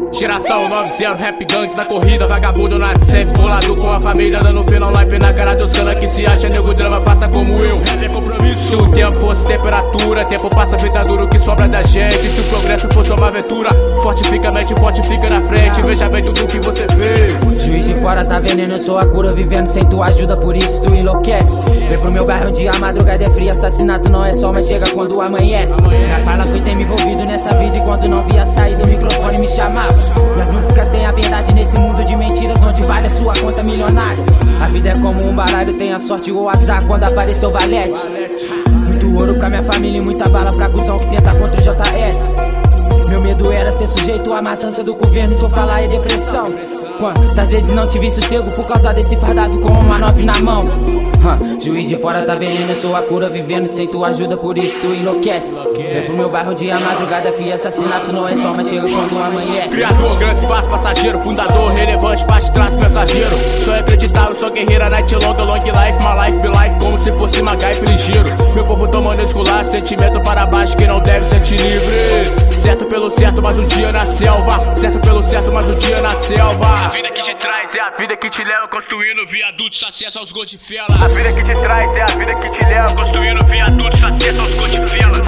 Geração 90, rap gangues na corrida, vagabundo na sempre colado com a família, dando final live na cara dos cana que se acha nego drama, faça como eu. Rap é compromisso. Se o tempo fosse temperatura, tempo passa, vida dura, o que sobra da gente. Se o progresso fosse uma aventura, fortifica a mente, fortifica na frente. Veja bem tudo que você fez. Juiz de fora tá veneno, eu sou a cura, vivendo sem tua ajuda, por isso tu enlouquece. Vem pro meu bairro onde a madrugada é fria, assassinato não é só, mas chega quando amanhece. Minha fala foi ter me envolvido nessa vida, e quando não via sair do microfone me chamava. Minhas músicas têm a verdade nesse mundo de mentiras, onde vale a sua conta milionária. A vida é como um baralho, tem a sorte ou o azar quando apareceu valete. Muito ouro pra minha família e muita bala pra cuzão que tenta contra o JS. Meu medo era ser sujeito à matança do governo, se eu falar é depressão. Quantas vezes não tive sossego por causa desse fardado com uma 9 na mão. Juiz de fora tá veneno, eu sou a cura, vivendo sem tua ajuda, por isso tu enlouquece. Vem pro meu bairro dia madrugada, fia, assassinato não é só, mas chega quando amanhece. Criador, grande espaço, passageiro, fundador, relevante, parte de trás, mensageiro. Sou inacreditável, sou guerreira, night longa, long life, my life be like, como se fosse MacGyver ligeiro. Meu povo tomando esculacho, sentimento para baixo, quem não deve sentir livre. Certo pelo certo, mas um dia na selva. Certo pelo certo, mas um dia na selva. A vida que te traz é a vida que te leva construindo viadutos, acesso aos Godfellas. A vida que te traz é a vida que te leva construindo viadutos, acesso aos Godfellas.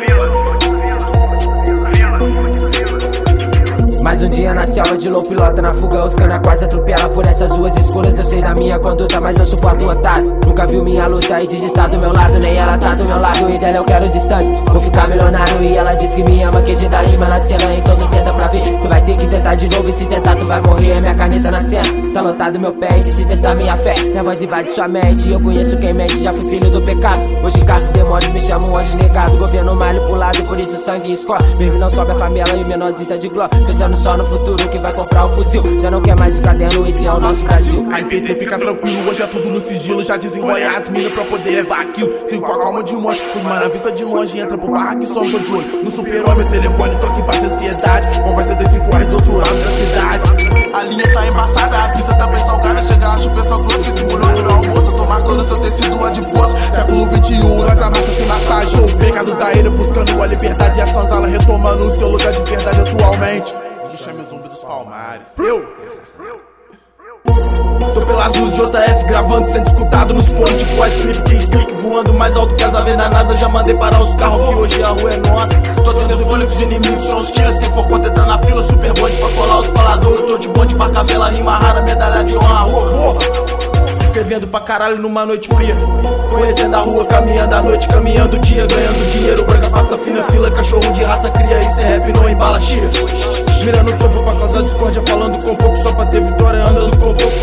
Mais um dia na selva de low pilota, na fuga os cana quase atropela. Por essas ruas escuras eu sei da minha conduta, mas eu suporto o otário. Nunca viu minha luta e desistar do meu lado, nem ela tá do meu lado. E dela eu quero distância, vou ficar milionário. E ela diz que me ama, que da rima na cena, então tu tenta pra ver. Cê vai ter que tentar de novo, e se tentar tu vai morrer. É minha caneta na cena, tá lotado meu pente. Se testar minha fé, minha voz invade sua mente. Eu conheço quem mente, já fui filho do pecado. Hoje caço demônios, me chamam anjo negado. Governo manipulado, por isso sangue escola. Mesmo não sobe a família e menorzinha de glória. Pensando só no futuro que vai comprar o fuzil. Já não quer mais o caderno, esse é o nosso Brasil. A PT fica tranquilo, hoje é tudo no sigilo. Já desenrolha as minas pra poder levar aquilo. Sigo com a calma de monte, os mano à vista de longe. Entra pro barraco e some, tô de olho. No super-homem, telefone, toque bate ansiedade. Conversa desse corre do outro lado da cidade. A linha tá embaçada, a pista tá bem salgada. Chega, acho o pessoal grosso que simulou no almoço. Tô marcando seu tecido adiposo. Século 21, nós amassa sem massagem. O pecado da ilha buscando a liberdade. E a Sanzala retomando o seu lugar de verdade atualmente. Chame os zumbis dos Palmares. Tô pelas luzes de JF gravando, sendo escutado nos fones. Tipo a clipe, clique voando mais alto que as aves da NASA. Já mandei parar os carros que hoje a rua é nossa. Tô tendo fone com os inimigos, são os tiras. Quem for contra entrar na fila, super bonde pra colar os faladores. Tô de bonde pra cavela, rima rara, medalha de honra, rua, porra. Escrevendo pra caralho numa noite fria. Conhecendo a rua, caminhando a noite, caminhando o dia. Ganhando dinheiro, branca, pasta fina, fila. Cachorro de raça cria, isso é rap, não embala chia. Mirando o topo pra causar discórdia, falando com pouco só pra ter vitória. Andando com pouco